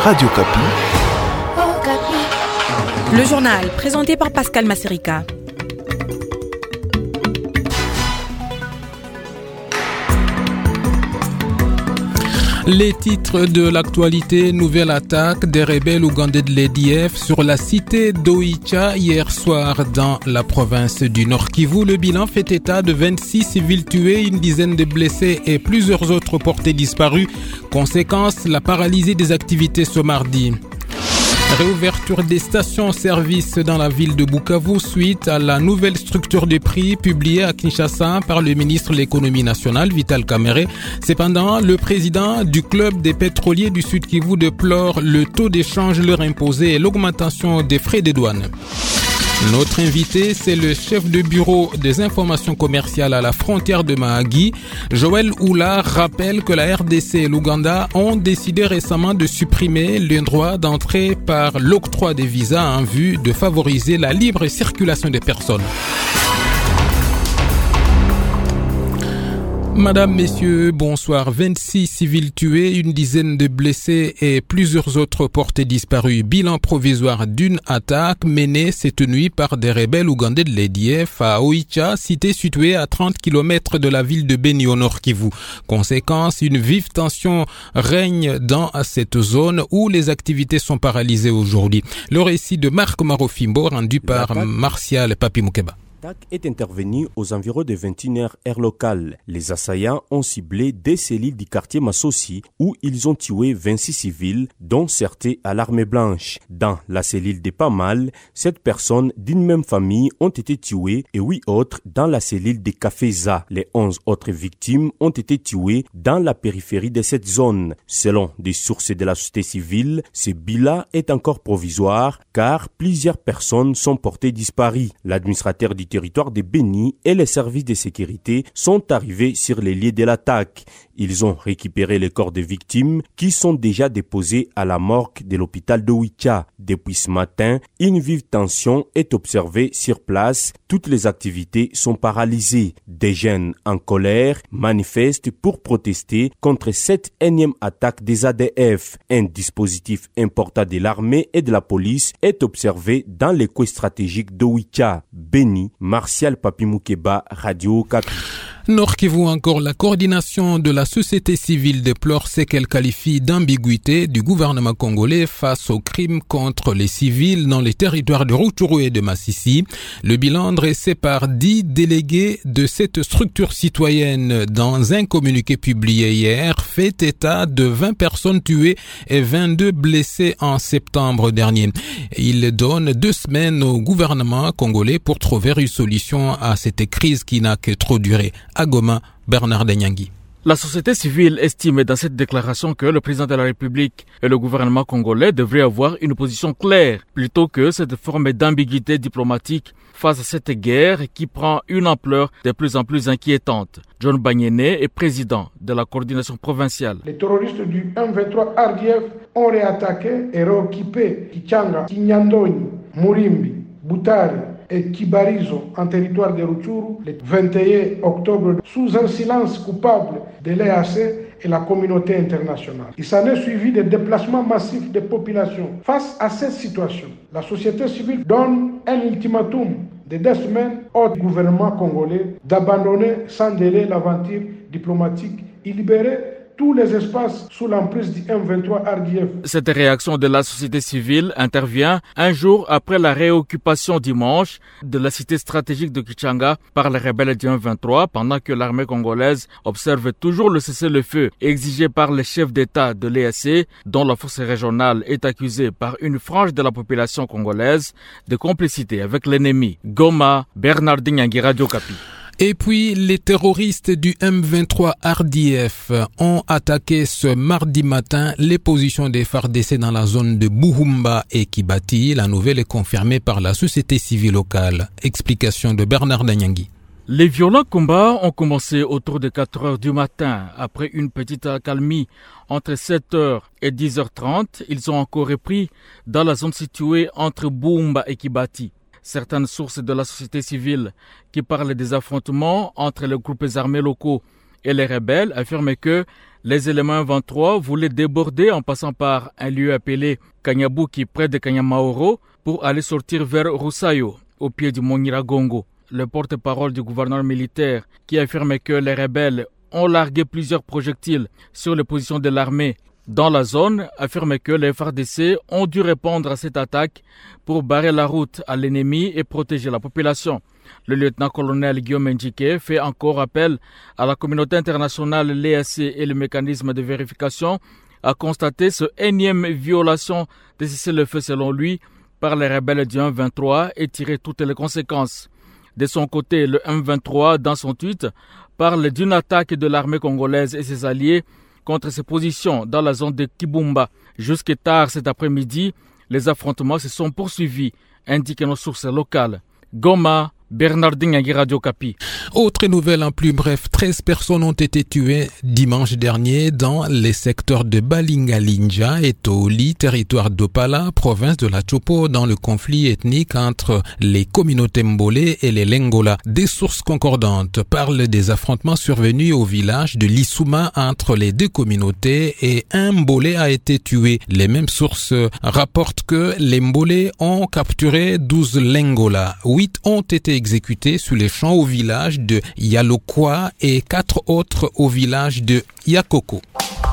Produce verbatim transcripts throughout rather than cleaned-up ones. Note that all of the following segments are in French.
Radio Kapi. Le journal présenté par Pascal Masserika. Les titres de l'actualité: nouvelle attaque des rebelles ougandais de l'A D F sur la cité d'Oicha hier soir dans la province du Nord Kivu. Le bilan fait état de vingt-six civils tués, une dizaine de blessés et plusieurs autres portés disparus. Conséquence, la paralysie des activités ce mardi. Réouverture des stations-service dans la ville de Bukavu suite à la nouvelle structure de prix publiée à Kinshasa par le ministre de l'économie nationale, Vital Kamerhe. Cependant, le président du club des pétroliers du Sud Kivu déplore le taux d'échange leur imposé et l'augmentation des frais de douane. Notre invité, c'est le chef de bureau des informations commerciales à la frontière de Mahagi. Joël Oula rappelle que la R D C et l'Ouganda ont décidé récemment de supprimer le droit d'entrée par l'octroi des visas en vue de favoriser la libre circulation des personnes. Madame, messieurs, bonsoir. vingt-six civils tués, une dizaine de blessés et plusieurs autres portés disparus. Bilan provisoire d'une attaque menée cette nuit par des rebelles ougandais de l'A D F à Oicha, cité située à trente kilomètres de la ville de Beni au Nord Kivu. Conséquence, une vive tension règne dans cette zone où les activités sont paralysées aujourd'hui. Le récit de Marc Marofimbo rendu par Martial Papi Moukeba. L'attaque est intervenue aux environs de vingt et une heures heure locale. Les assaillants ont ciblé des cellules du quartier Massosi où ils ont tué vingt-six civils, dont certains à l'armée blanche. Dans la cellule de Pamal, sept personnes d'une même famille ont été tuées et huit autres dans la cellule de Kafeza. Les onze autres victimes ont été tuées dans la périphérie de cette zone. Selon des sources de la société civile, ce bilan est encore provisoire car plusieurs personnes sont portées disparues. L'administrateur du territoire de Beni et les services de sécurité sont arrivés sur les lieux de l'attaque. Ils ont récupéré les corps des victimes qui sont déjà déposés à la morgue de l'hôpital de Oicha. Depuis ce matin, une vive tension est observée sur place. Toutes les activités sont paralysées. Des jeunes en colère manifestent pour protester contre cette énième attaque des A D F. Un dispositif important de l'armée et de la police est observé dans les coins stratégiques de Oicha. Beni, Martial Papi Moukeba, Radio Kapi. Nord Kivu encore, la coordination de la société civile déplore ce qu'elle qualifie d'ambiguïté du gouvernement congolais face aux crimes contre les civils dans les territoires de Rutshuru et de Masisi. Le bilan dressé par dix délégués de cette structure citoyenne dans un communiqué publié hier fait état de vingt personnes tuées et vingt-deux blessées en septembre dernier. Il donne deux semaines au gouvernement congolais pour trouver une solution à cette crise qui n'a que trop duré. À Goma, Bernard Denyangui. La société civile estime dans cette déclaration que le président de la République et le gouvernement congolais devraient avoir une position claire plutôt que cette forme d'ambiguïté diplomatique face à cette guerre qui prend une ampleur de plus en plus inquiétante. John Banyene est président de la coordination provinciale. Les terroristes du M vingt-trois R D F ont réattaqué et réoccupé Kichanga, Kinyandoni, Murimbi, Butare et Kibarizo en territoire de Rutshuru le vingt et un octobre sous un silence coupable de l'E A C et la communauté internationale. Il s'en est suivi des déplacements massifs des populations. Face à cette situation, la société civile donne un ultimatum de deux semaines au gouvernement congolais d'abandonner sans délai l'aventure diplomatique et libérer tous les espaces sous l'emprise du M vingt-trois R D F. Cette réaction de la société civile intervient un jour après la réoccupation dimanche de la cité stratégique de Kichanga par les rebelles du M vingt-trois, pendant que l'armée congolaise observe toujours le cessez-le-feu exigé par les chefs d'État de l'E A C, dont la force régionale est accusée par une frange de la population congolaise de complicité avec l'ennemi. Goma, Bernard Denyangui, Radio Kapi. Et puis, les terroristes du M vingt-trois R D F ont attaqué ce mardi matin les positions des F A R D C dans la zone de Buhumba et Kibati. La nouvelle est confirmée par la société civile locale. Explication de Bernard Denyangui. Les violents combats ont commencé autour de quatre heures du matin. Après une petite accalmie entre sept heures et dix heures trente, ils ont encore repris dans la zone située entre Buhumba et Kibati. Certaines sources de la société civile qui parlent des affrontements entre les groupes armés locaux Et les rebelles affirment que les éléments vingt-trois voulaient déborder en passant par un lieu appelé Kanyabuki près de Kanyamaoro pour aller sortir vers Rusayo, au pied du mont Nyiragongo. Le porte-parole du gouverneur militaire qui affirme que les rebelles ont largué plusieurs projectiles sur les positions de l'armée dans la zone affirme que les F A R D C ont dû répondre à cette attaque pour barrer la route à l'ennemi et protéger la population. Le lieutenant-colonel Guillaume Ndjike fait encore appel à la communauté internationale, l'E A C et le mécanisme de vérification à constater ce énième violation des cessez-le-feu selon lui par les rebelles du M vingt-trois et tirer toutes les conséquences. De son côté, le M vingt-trois, dans son tweet, parle d'une attaque de l'armée congolaise et ses alliés contre ses positions dans la zone de Kibumba. Jusque tard cet après-midi, les affrontements se sont poursuivis, indiquent nos sources locales. Goma, Bernardine Agui, Radio Kapi. Autre nouvelle en plus bref, treize personnes ont été tuées dimanche dernier dans les secteurs de Balingalinja et Tooli, territoire d'Opala, province de la Chopo, dans le conflit ethnique entre les communautés Mbolé et les Lengola. Des sources concordantes parlent des affrontements survenus au village de Lissouma entre les deux communautés et un Mbolé a été tué. Les mêmes sources rapportent que les Mbolé ont capturé douze Lengola. huit ont été exécutés sur les champs au village de Yalokwa et quatre autres au village de Yakoko.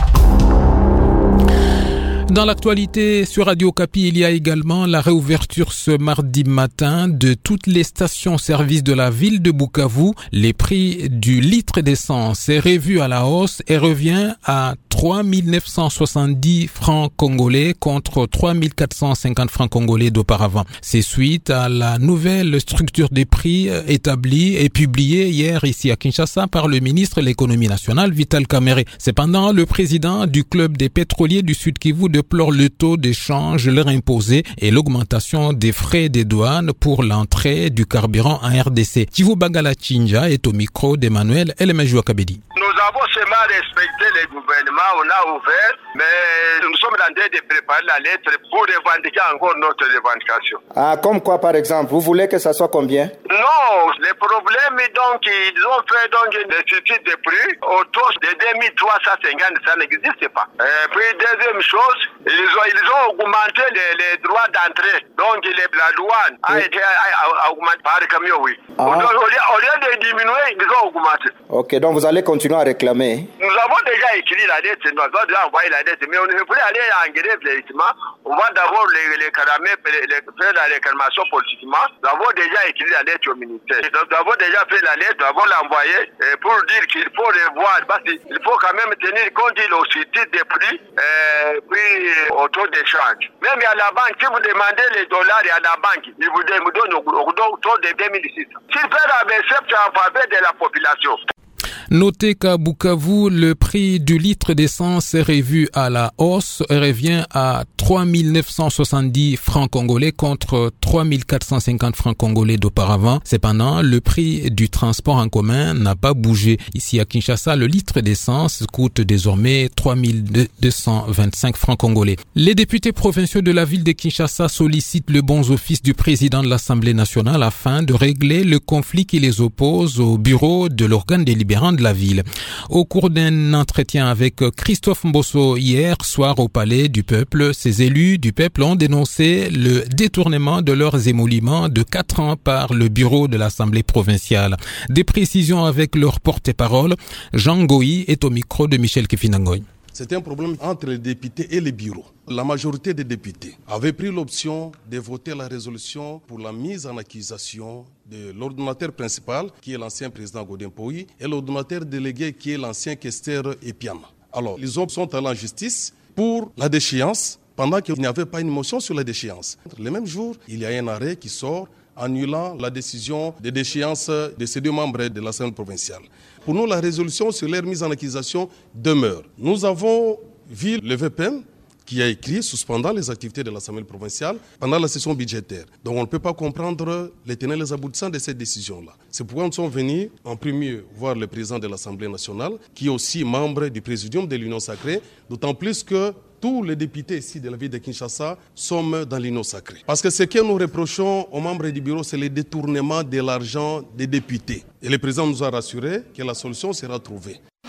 Dans l'actualité sur Radio Kapi, il y a également la réouverture ce mardi matin de toutes les stations-service de la ville de Bukavu. Les prix du litre d'essence est revu à la hausse et revient à trois mille neuf cent soixante-dix francs congolais contre trois mille quatre cent cinquante francs congolais d'auparavant. C'est suite à la nouvelle structure des prix établie et publiée hier ici à Kinshasa par le ministre de l'économie nationale Vital Kamerhe. Cependant, le président du club des pétroliers du Sud Kivu déplore le taux d'échange leur imposé et l'augmentation des frais des douanes pour l'entrée du carburant en R D C. Kivu Bagala Chinja est au micro d'Emmanuel Elemejou Kabedi. Nous avons seulement respecté les gouvernements, on a ouvert, mais nous sommes en train de préparer la lettre pour revendiquer encore notre revendication. Ah, comme quoi par exemple? Vous voulez que ça soit combien? Non, les problèmes, donc, ils ont fait donc une étude de prix autour de deux mille trois cent cinquante, ça n'existe pas. Et puis, deuxième chose, ils ont, ils ont augmenté les, les droits d'entrée. Donc, les, la douane a oui. été augmentée par le camion, oui. Ah. Au, au, au lieu de diminuer, ils ont augmenté. Ok, donc vous allez continuer à réclamer. Nous avons déjà écrit la lettre, nous avons déjà envoyé la lettre, mais on ne peut plus aller en grève directement. On va d'abord les, les calamer, les, les, faire la réclamation politiquement. Nous avons déjà écrit la lettre au ministère. Nous avons déjà fait la lettre, nous avons l'envoyé pour dire qu'il faut revoir, parce qu'il faut quand même tenir compte de l'aussi des prix, euh, puis au taux d'échange. Même à la banque, si vous demandez les dollars à la banque, ils vous donnent au taux de deux mille six. S'ils peuvent abaisser en faveur de la population. Notez qu'à Bukavu, le prix du litre d'essence est revu à la hausse et revient à trois mille neuf cent soixante-dix francs congolais contre trois mille quatre cent cinquante francs congolais d'auparavant. Cependant, le prix du transport en commun n'a pas bougé. Ici à Kinshasa, le litre d'essence coûte désormais trois mille deux cent vingt-cinq francs congolais. Les députés provinciaux de la ville de Kinshasa sollicitent le bon office du président de l'Assemblée nationale afin de régler le conflit qui les oppose au bureau de l'organe délibérant de la ville. Au cours d'un entretien avec Christophe Mbosso hier soir au Palais du Peuple, ces élus du peuple ont dénoncé le détournement de leurs émoluments de quatre ans par le bureau de l'Assemblée provinciale. Des précisions avec leur porte-parole, Jean Goï est au micro de Michel Kefinangoy. C'était un problème entre les députés et les bureaux. La majorité des députés avaient pris l'option de voter la résolution pour la mise en accusation de l'ordonnateur principal, qui est l'ancien président Godin Poyi, et l'ordonnateur délégué, qui est l'ancien questeur Epiana. Alors, les hommes sont allés en justice pour la déchéance, pendant qu'il n'y avait pas une motion sur la déchéance. Le même jour, il y a un arrêt qui sort annulant la décision de déchéance de ces deux membres de l'Assemblée provinciale. Pour nous, la résolution sur leur mise en accusation demeure. Nous avons vu le V P N qui a écrit suspendant les activités de l'Assemblée provinciale pendant la session budgétaire. Donc on ne peut pas comprendre les tenants et les aboutissants de cette décision-là. C'est pourquoi nous sommes venus en premier voir le président de l'Assemblée nationale, qui est aussi membre du présidium de l'Union sacrée, d'autant plus que tous les députés ici de la ville de Kinshasa sont dans l'Union sacrée. Parce que ce que nous reprochons aux membres du bureau, c'est le détournement de l'argent des députés. Et le président nous a rassuré que la solution sera trouvée.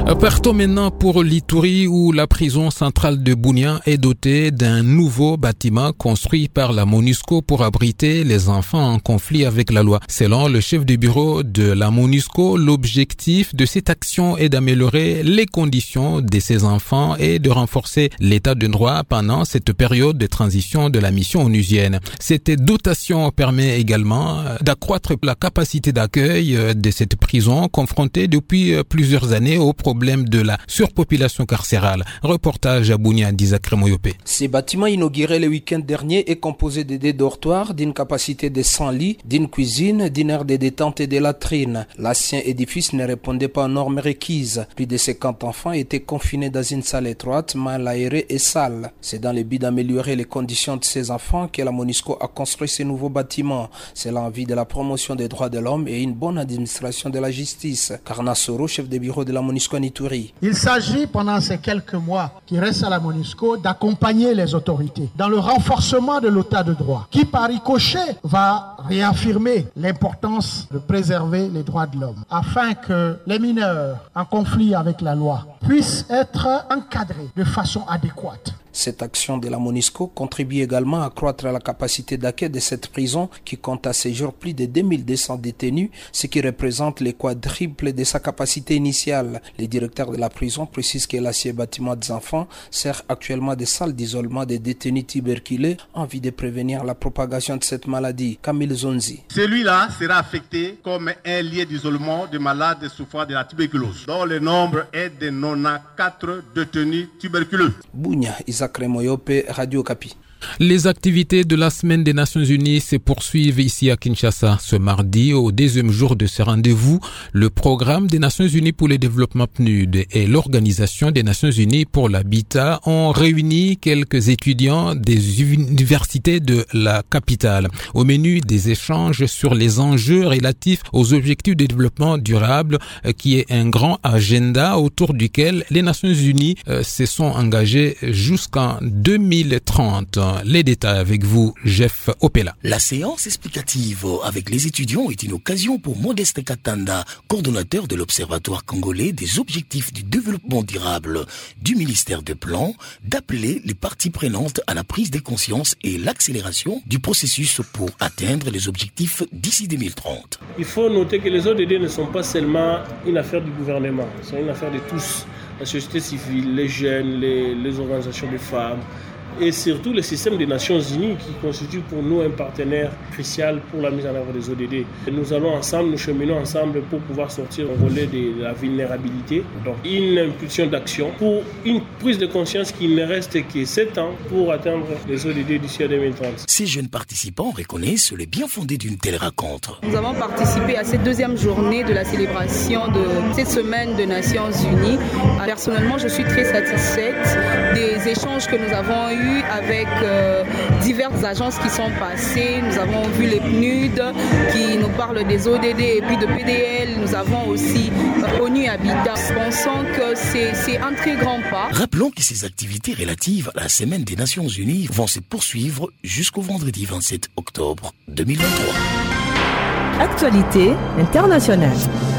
Partons maintenant pour l'Ituri où la prison centrale de Bunia est dotée d'un nouveau bâtiment construit par la MONUSCO pour abriter les enfants en conflit avec la loi. Selon le chef du bureau de la MONUSCO, l'objectif de cette action est d'améliorer les conditions de ces enfants et de renforcer l'état de droit pendant cette période de transition de la mission onusienne. Cette dotation permet également d'accroître la capacité d'accueil de cette prison confrontée depuis plusieurs années au problème de la surpopulation carcérale. Reportage à Bunia d'Isaac Remoyope. Ce bâtiment inauguré le week-end dernier est composé de deux dortoirs d'une capacité de cent lits, d'une cuisine, d'une aire de détente et de latrines. L'ancien édifice ne répondait pas aux normes requises. Plus de cinquante enfants étaient confinés dans une salle étroite, mal aérée et sale. C'est dans le but d'améliorer les conditions de ces enfants que la MONUSCO a construit ce nouveau bâtiment. C'est l'envie de la promotion des droits de l'homme et une bonne administration de la justice. Karna Soro, chef de bureau de la MONUSCO en Ituri. Il s'agit pendant ces quelques mois qui restent à la MONUSCO d'accompagner les autorités dans le renforcement de l'état de droit qui par ricochet va réaffirmer l'importance de préserver les droits de l'homme afin que les mineurs en conflit avec la loi puissent être encadrés de façon adéquate. Cette action de la MONUSCO contribue également à accroître la capacité d'accueil de cette prison qui compte à ce jour plus de deux mille deux cents détenus, ce qui représente le quadruple de sa capacité initiale. Le directeur de la prison précise que l'ancien bâtiment des enfants sert actuellement de salle d'isolement des détenus tuberculeux en vue de prévenir la propagation de cette maladie. Camille Zonzi. Celui-là sera affecté comme un lieu d'isolement de malades souffrant de la tuberculose, dont le nombre est de quatre-vingt-quatorze détenus tuberculeux. Bunia, Isaac Remoyope, Radio Kapi. Les activités de la Semaine des Nations Unies se poursuivent ici à Kinshasa. Ce mardi, au deuxième jour de ce rendez-vous, le programme des Nations Unies pour le développement P N U D et l'Organisation des Nations Unies pour l'habitat ont réuni quelques étudiants des universités de la capitale. Au menu des échanges sur les enjeux relatifs aux objectifs de développement durable, qui est un grand agenda autour duquel les Nations Unies se sont engagées jusqu'en deux mille trente. Les détails avec vous, Jeff Opela. La séance explicative avec les étudiants est une occasion pour Modeste Katanda, coordonnateur de l'Observatoire congolais des objectifs du développement durable du ministère des Plans, d'appeler les parties prenantes à la prise de conscience et l'accélération du processus pour atteindre les objectifs d'ici deux mille trente. Il faut noter que les O D D ne sont pas seulement une affaire du gouvernement, c'est une affaire de tous, la société civile, les jeunes, les, les organisations de femmes, et surtout le système des Nations Unies qui constitue pour nous un partenaire crucial pour la mise en œuvre des O D D. Et nous allons ensemble, nous cheminons ensemble pour pouvoir sortir au relais de la vulnérabilité. Donc une impulsion d'action pour une prise de conscience qu'il ne reste que sept ans pour atteindre les O D D d'ici à deux mille trente. Ces jeunes participants reconnaissent le bien fondé d'une telle rencontre. Nous avons participé à cette deuxième journée de la célébration de cette semaine des Nations Unies. Personnellement, je suis très satisfaite des échanges que nous avons eus avec euh, diverses agences qui sont passées. Nous avons vu les P N U D qui nous parlent des O D D et puis de P D L. Nous avons aussi euh, ONU Habitat. Pensons que c'est, c'est un très grand pas. Rappelons que ces activités relatives à la Semaine des Nations Unies vont se poursuivre jusqu'au vendredi vingt-sept octobre deux mille vingt-trois. Actualité internationale.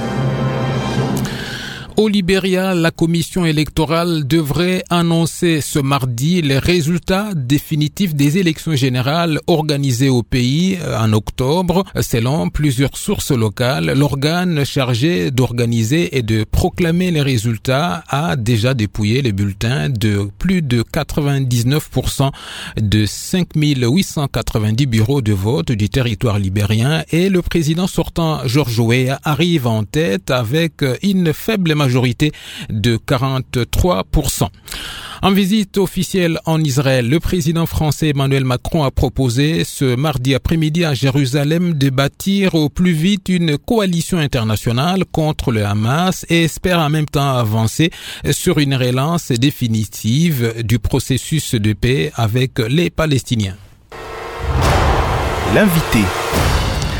Au Libéria, la commission électorale devrait annoncer ce mardi les résultats définitifs des élections générales organisées au pays en octobre. Selon plusieurs sources locales, l'organe chargé d'organiser et de proclamer les résultats a déjà dépouillé les bulletins de plus de quatre-vingt-dix-neuf pour cent de cinq mille huit cent quatre-vingt-dix bureaux de vote du territoire libérien et le président sortant George Weah arrive en tête avec une faible majorité majorité de quarante-trois pour cent. En visite officielle en Israël, le président français Emmanuel Macron a proposé ce mardi après-midi à Jérusalem de bâtir au plus vite une coalition internationale contre le Hamas et espère en même temps avancer sur une relance définitive du processus de paix avec les Palestiniens. L'invité.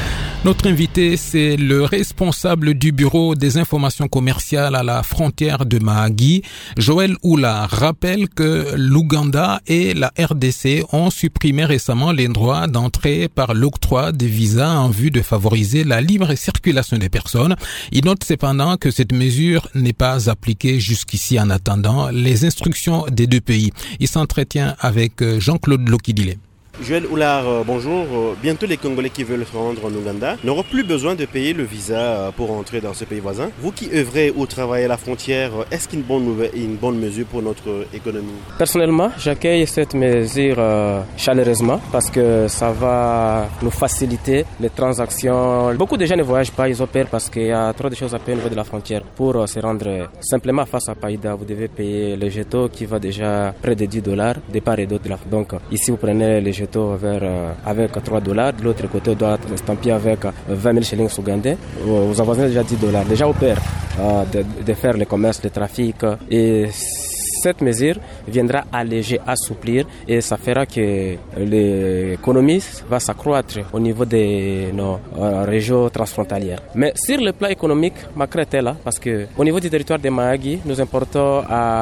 Notre invité, c'est le responsable du bureau des informations commerciales à la frontière de Mahagi. Joël Oula rappelle que l'Ouganda et la R D C ont supprimé récemment les droits d'entrée par l'octroi des visas en vue de favoriser la libre circulation des personnes. Il note cependant que cette mesure n'est pas appliquée jusqu'ici en attendant les instructions des deux pays. Il s'entretient avec Jean-Claude Lokidile. Joël Oulard, bonjour. Bientôt les Congolais qui veulent se rendre en Ouganda n'auront plus besoin de payer le visa pour entrer dans ce pays voisin. Vous qui œuvrez ou travaillez à la frontière, est-ce qu'une bonne nouvelle, une bonne mesure pour notre économie? Personnellement, j'accueille cette mesure euh, chaleureusement parce que ça va nous faciliter les transactions. Beaucoup de gens ne voyagent pas, ils opèrent parce qu'il y a trop de choses à payer au niveau de la frontière. Pour euh, se rendre simplement face à Païda, vous devez payer le jeton qui va déjà près de dix dollars de part et d'autre. Donc ici, vous prenez le jeton Vers, euh, avec trois dollars, de l'autre côté on doit estampiller avec vingt mille shillings ougandais. Vous avez déjà dix dollars. Déjà on perd euh, de, de faire le commerce, le trafic, et cette mesure viendra alléger, assouplir, et ça fera que l'économie va s'accroître au niveau de nos euh, régions transfrontalières. Mais sur le plan économique, ma crainte est là parce que au niveau du territoire de Mahagi, nous importons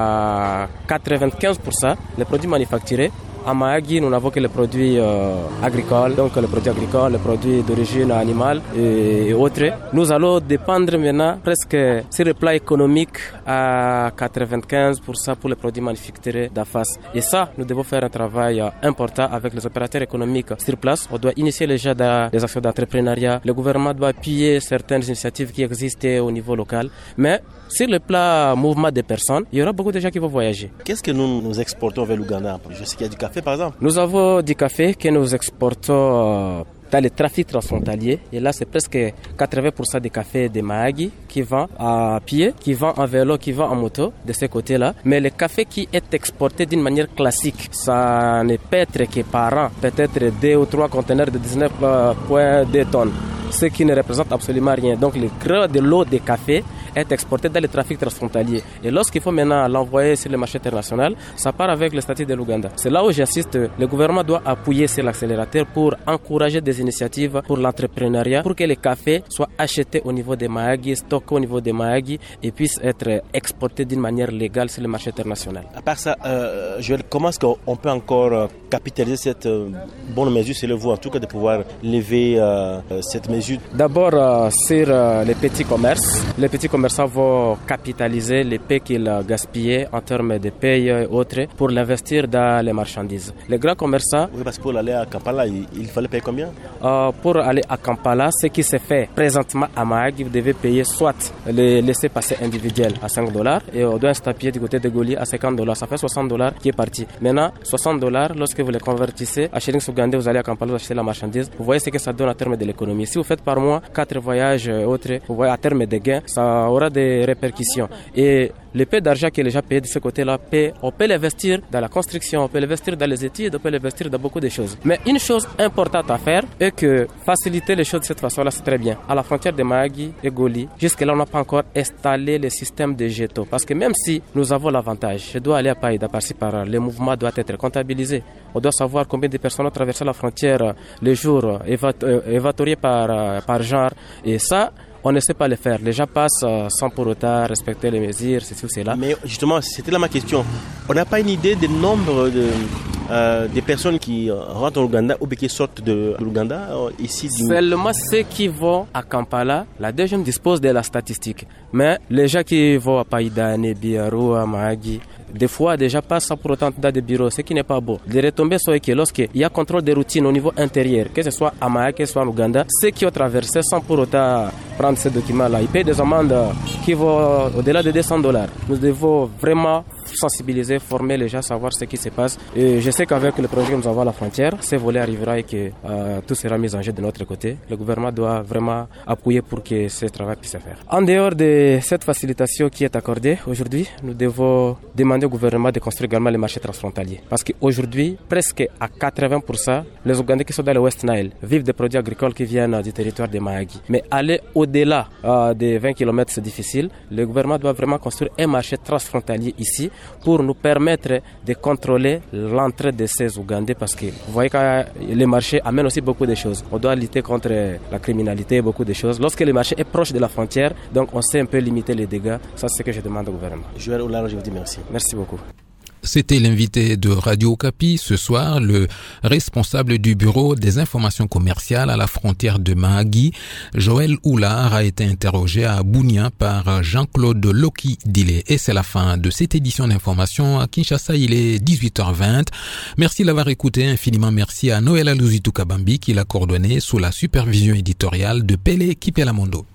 à quatre-vingt-quinze pour cent les produits manufacturés. À Mahagi, nous n'avons que les produits euh, agricoles, donc les produits agricoles, les produits d'origine animale et, et autres. Nous allons dépendre maintenant presque sur le plan économique à quatre-vingt-quinze pour cent pour les produits manufacturés d'A F A S. Et ça, nous devons faire un travail euh, important avec les opérateurs économiques sur place. On doit initier déjà des actions d'entrepreneuriat. Le gouvernement doit appuyer certaines initiatives qui existent au niveau local. Mais sur le plan mouvement des personnes, il y aura beaucoup de gens qui vont voyager. Qu'est-ce que nous, nous exportons vers l'Ouganda? Je sais qu'il y a du café par exemple. Nous avons du café que nous exportons euh, dans le trafic transfrontalier. Et là, c'est presque quatre-vingts pour cent des cafés de Mahagi qui vend à pied, qui vend en vélo, qui vend en moto de ce côté-là. Mais le café qui est exporté d'une manière classique, ça ne peut être que par an, peut-être deux ou trois conteneurs de dix-neuf virgule deux tonnes, ce qui ne représente absolument rien. Donc, le gros de l'eau de café est exporté dans le trafic transfrontalier. Et lorsqu'il faut maintenant l'envoyer sur le marché international, ça part avec le statut de l'Ouganda. C'est là où j'insiste, le gouvernement doit appuyer sur l'accélérateur pour encourager des initiatives pour l'entrepreneuriat, pour que les cafés soient achetés au niveau des Mahagi, stockés au niveau des Mahagi et puissent être exportés d'une manière légale sur le marché international. À part ça, euh, Joël, comment est-ce qu'on peut encore capitaliser cette euh, bonne mesure, c'est le vous en tout cas de pouvoir lever euh, cette mesure? D'abord euh, sur euh, les petits commerces. Les petits commerçants vont capitaliser les paix qu'ils gaspillaient en termes de paye et autres pour l'investir dans les marchandises. Les grands commerçants... Oui, parce que pour aller à Kampala, il, il fallait payer combien? euh, Pour aller à Kampala, ce qui se fait présentement à Mahagi, vous devez payer soit les laissez-passer individuels à cinq dollars et on doit estampiller du côté de Goli à cinquante dollars. Ça fait soixante dollars qui est parti. Maintenant, soixante dollars, lorsque vous les convertissez à shillings ougandais, vous allez à Kampala, vous achetez la marchandise. Vous voyez ce que ça donne en termes de l'économie. Si vous faites par mois quatre voyages et autres, vous voyez à terme de gains, ça aura des répercussions. Et le peu d'argent que les gens payent de ce côté-là, on peut l'investir dans la construction, on peut l'investir dans les études, on peut l'investir dans beaucoup de choses. Mais une chose importante à faire est que faciliter les choses de cette façon-là, c'est très bien. À la frontière de Mahagi et Goli, jusque-là, on n'a pas encore installé le système de jeton. Parce que même si nous avons l'avantage, je dois aller à Païda par-ci par-là, le mouvement doit être comptabilisé. On doit savoir combien de personnes ont traversé la frontière le jour, évatoriées par, par genre. Et ça, on ne sait pas le faire. Les gens passent sans pour autant respecter les mesures, ceci ou cela. Mais justement, c'était là ma question. On n'a pas une idée du nombre de, euh, des personnes qui rentrent en Ouganda ou qui sortent de l'Ouganda ici du... Seulement ceux qui vont à Kampala, la deuxième dispose de la statistique. Mais les gens qui vont à Païda, Nebi, Arua, Mahagi, des fois déjà passent sans pour autant dans des bureaux, ce qui n'est pas beau. Les retombées sont que lorsqu'il y a contrôle des routines au niveau intérieur, que ce soit à Mahagi, que ce soit en Ouganda, ceux qui ont traversé sans pour autant prendre ces documents-là, ils payent des amendes qui vont au-delà de deux cents dollars. Nous devons vraiment sensibiliser, former les gens, savoir ce qui se passe. Et je sais qu'avec le projet que nous avons à la frontière, ce volet arrivera et que euh, tout sera mis en jeu de notre côté. Le gouvernement doit vraiment appuyer pour que ce travail puisse se faire. En dehors de cette facilitation qui est accordée aujourd'hui, nous devons demander demandé au gouvernement de construire également les marchés transfrontaliers. Parce qu'aujourd'hui, presque à quatre-vingts pour cent, les Ougandais qui sont dans le West Nile vivent des produits agricoles qui viennent du territoire des Mahagi. Mais aller au-delà euh, des vingt kilomètres, c'est difficile. Le gouvernement doit vraiment construire un marché transfrontalier ici pour nous permettre de contrôler l'entrée de ces Ougandais parce que vous voyez que les marchés amènent aussi beaucoup de choses. On doit lutter contre la criminalité, beaucoup de choses. Lorsque le marché est proche de la frontière, donc on sait un peu limiter les dégâts. Ça, c'est ce que je demande au gouvernement. Joël Oularo, je vous dis merci. Merci beaucoup. C'était l'invité de Radio Okapi ce soir, le responsable du bureau des informations commerciales à la frontière de Mahagi. Joël Oulard a été interrogé à Bunia par Jean-Claude Loki Dile. Et c'est la fin de cette édition d'information. À Kinshasa, il est dix-huit heures vingt. Merci de l'avoir écouté. Infiniment merci à Noël Alouzitou Kabambi qui l'a coordonné sous la supervision éditoriale de Pélé Kipelamondo.